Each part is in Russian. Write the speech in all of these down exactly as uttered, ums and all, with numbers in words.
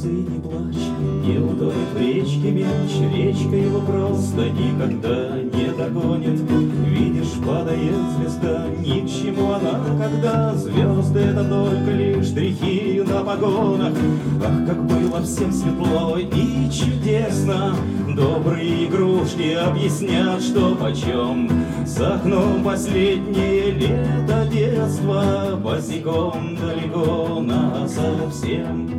слезы не плачь, не утонет в речке меч, речка его просто никогда не догонит. Видишь, падает звезда, ни к чему она, когда звезды — это только лишь штрихи на погонах. Ах, как было всем светло и чудесно, добрые игрушки объяснят, что почем. За окном последнее лето детства, босиком далеко насовсем.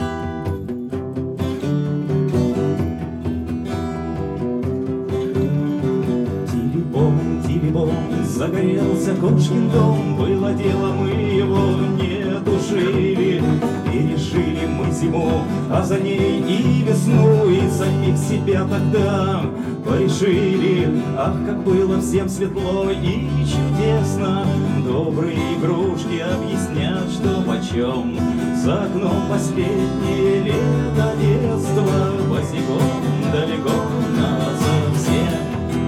Загорелся кошкин дом, было дело, мы его не тушили. Пережили мы зиму, а за ней и весну, и самих себя тогда порешили. Ах, как было всем светло и чудесно, добрые игрушки объяснят, что почем. За окном последнее лето детства, босиком далеко насовсем.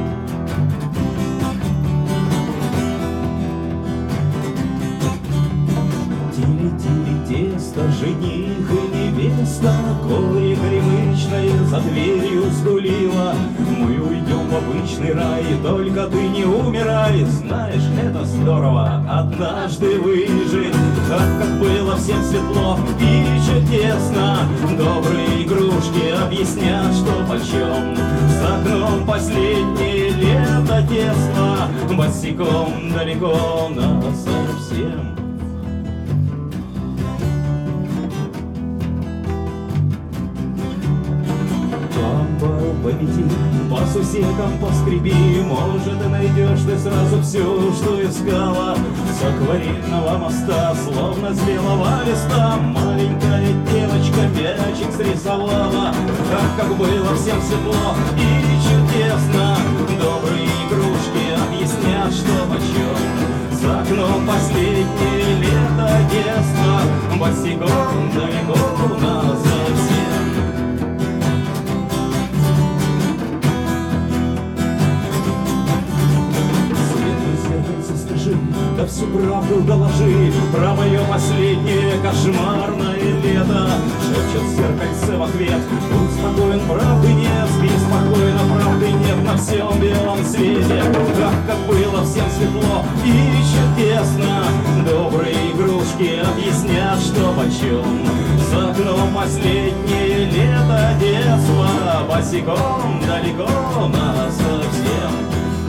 Тесто, жених и невеста, горе горемычное за дверью сгулило. Мы уйдем в обычный рай, только ты не умирай. Знаешь, это здорово однажды выжить. Ах, как было всем светло и чудесно, добрые игрушки объяснят, что почем. За окном последнее лето детства, босиком далеко насовсем. Победи, по сусекам поскреби, может, и найдешь ты сразу все, что искала. С акварельного моста, словно с белого листа, маленькая девочка мячик срисовала. Ах, как было всем светло и чудесно, добрые игрушки объяснят, что почем. За окном последнее лето детства, босиком далеко насовсем. Да всю правду доложи про мое последнее кошмарное лето. Шепчет зеркальце в ответ: будь спокоен, правды нет, спи спокойно, правды нет на всем белом свете. Ах, как было всем светло и чудесно, добрые игрушки объяснят, что почем. За окном последнее лето детства, босиком далеко насовсем.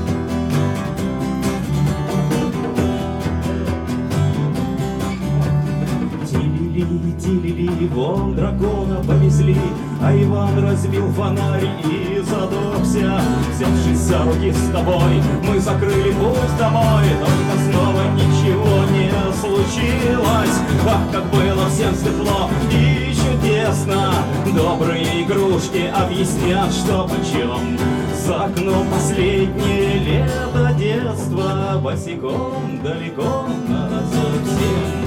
Тилили, вон дракона повезли, а Иван разбил фонарь и задохся. Взявшись за руки с тобой, мы закрыли путь домой, только снова ничего не случилось. Ах, как было всем светло и чудесно, добрые игрушки объяснят, что почем. За окном последнее лето детства, босиком далеко насовсем.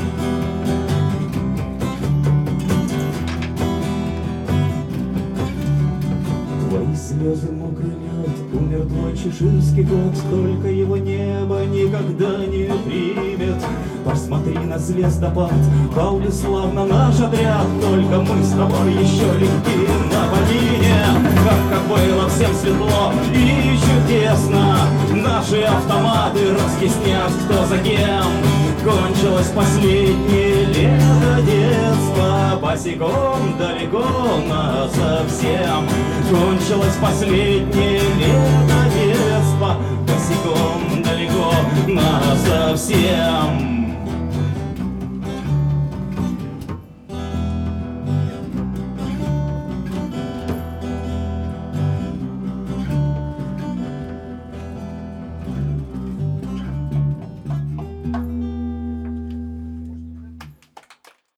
Слезы мокрый лед, умер твой чеширский кот, только его небо никогда не примет. Посмотри на звездопад, пал славно наш отряд, только мы с тобой еще легки на богине. Ах, как было всем светло и чудесно, наши автоматы разъяснят, кто за кем. Кончилось последнее лето детства, босиком далеко насовсем. Кончилось последнее лето детства.